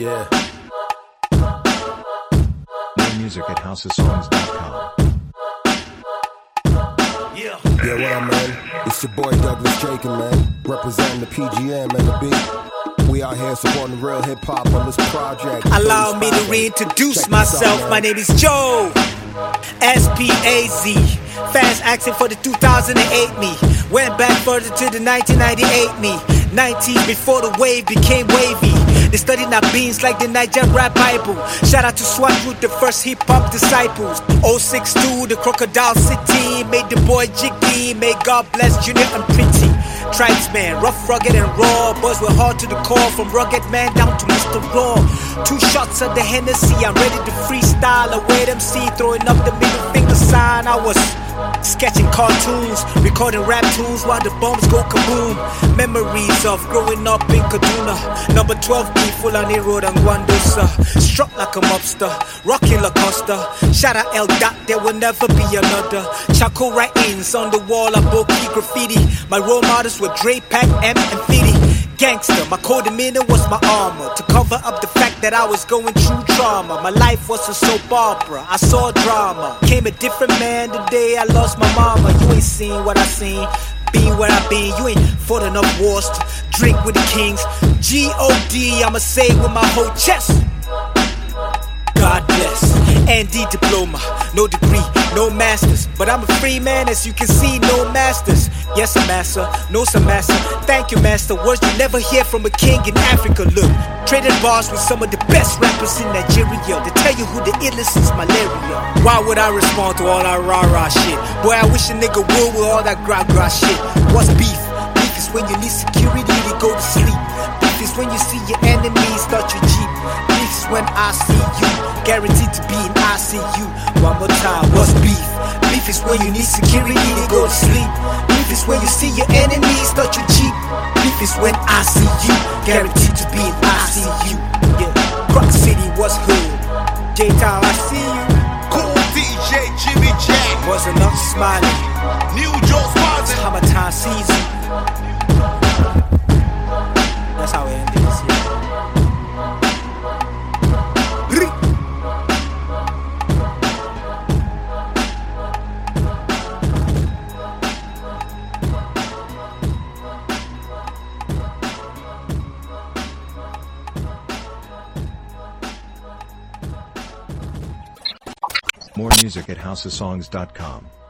Yeah. More music at housesongs.com. Yeah, what up, man? It's your boy Douglas Jacob, man. Representing the PGM and the beat. We out here supporting real hip-hop on this project. Allow me to reintroduce myself. My name is Joe S.P.A.Z. Fans asking for the 2008 me. Went back further to the 1998 me. 90s before the wave became wavy. They studied our beans like the Niger rap Bible. Shout out to SWAT Root, the first hip-hop disciples. 062, the Crocodile City. Made the boy Jiggy. May God bless Junior and Pretty. Tribesman, rough, rugged, and raw. Boys were hard to the core, from rugged man down to Mr. Raw. 2 shots of the Hennessy, I'm ready to freestyle. Away MC, throwing up the middle finger sign. I was sketching cartoons, recording rap tunes while the bombs go kaboom. Memories of growing up in Kaduna. Number 12B, Fulani Road and Gwandosa. Struck like a mobster, rocking Lacosta. Shout out El Dot, there will never be another. Charcoal writings on the wall of Boki graffiti. My role models were Dre, Pac, M, and Fiddy. Gangster, my code demeanor was my armor to cover up the fact that I was going through trauma. My life was a soap opera, I saw drama. Came a different man the day I lost my mama. You ain't seen what I seen, been where I been. You ain't fought enough wars to drink with the kings. G.O.D. I'ma say it with my whole chest. God bless. ND diploma, no degree, no masters. But I'm a free man, as you can see, no masters. Yes, a master, no some master. Thank you, master. Words you never hear from a king in Africa. Look, traded bars with some of the best rappers in Nigeria. They tell you who the illest is malaria. Why would I respond to all that rah-rah shit? Boy, I wish a nigga would with all that gra-gra shit. What's beef? Beef is when you need security to go to sleep. Beef is when you see your enemies start your Jeep. Beef is when I see you, guaranteed to be in ICU. One more time, what's beef? Beef is when you need security to go to sleep. Beef is when you see your enemies start your Jeep. Beef is when I see you, guaranteed to be in ICU. Yeah, Croc City was hood. J-Town, I see you. Cool DJ Jimmy Jack. Wasn't up smiling. New Joe Spartan. Summertime season. That's how it ended this year. More music at housesongs.com.